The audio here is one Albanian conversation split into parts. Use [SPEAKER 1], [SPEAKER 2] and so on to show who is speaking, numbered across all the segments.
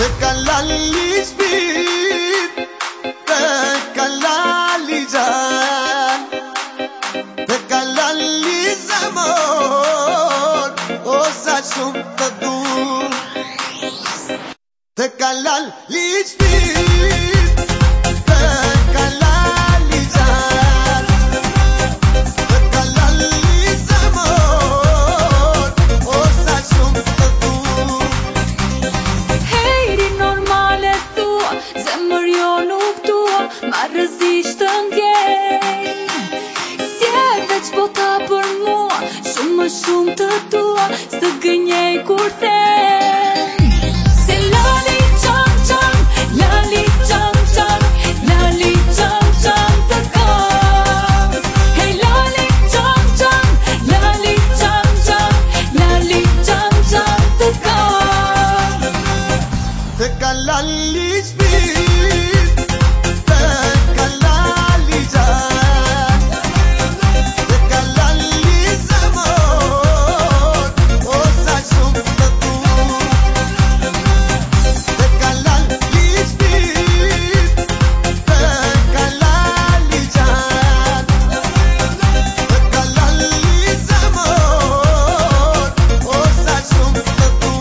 [SPEAKER 1] kalali shpit, të kalali gjan, të kalali zemër, o sa shumë të du, të kalali shpit, të kalali gjan, të kalali zemër, o sa shumë të du.
[SPEAKER 2] Hejri normale thua, zemër jo nuk tua, ma rëzisht të ndjej. Si e veç bota për mua, shumë më shumë të tua, së gënjej kur them. Se lali qam qam, lali qam qam, lali qam qam të kam. Hej lali qam qam, lali qam qam, lali qam qam të kam.
[SPEAKER 1] Të kalali shpit, të kalali gjan, të kalali zemër, o sa shumë të du, të kalali shpit, të kalali gjan, të kalali zemër, o sa shumë të du.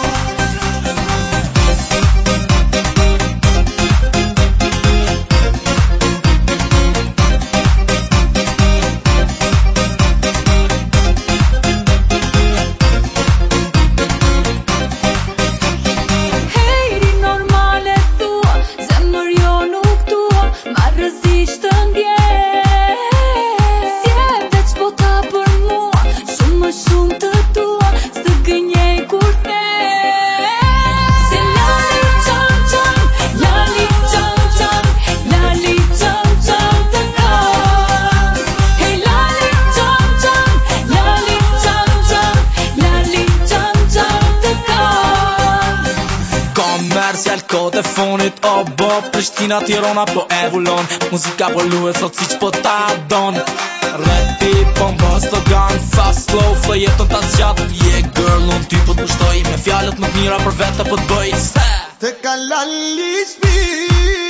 [SPEAKER 2] Hejri normale thua, zemër jo nuk tua, ma rëzisht të ndjej. Si e veç bota për mua, shumë më shumë të tua, së gënjej kur them. Se lali qam qam, lali qam qam, lali qam qam të kam. Hej lali qam qam, lali qam qam, lali qam qam të kam.
[SPEAKER 3] Komercial kod e fonit, o bo Prishtina, Tirana po e vullon, muzika po luet sot si që po ta don. Rapi po mbës të gan, fast slow, flow jeton ta zgjat. Yeah girl, unë ty po të pushtoj, me fjalët më të mira për vete po të bëj.
[SPEAKER 1] Të kalali shpit,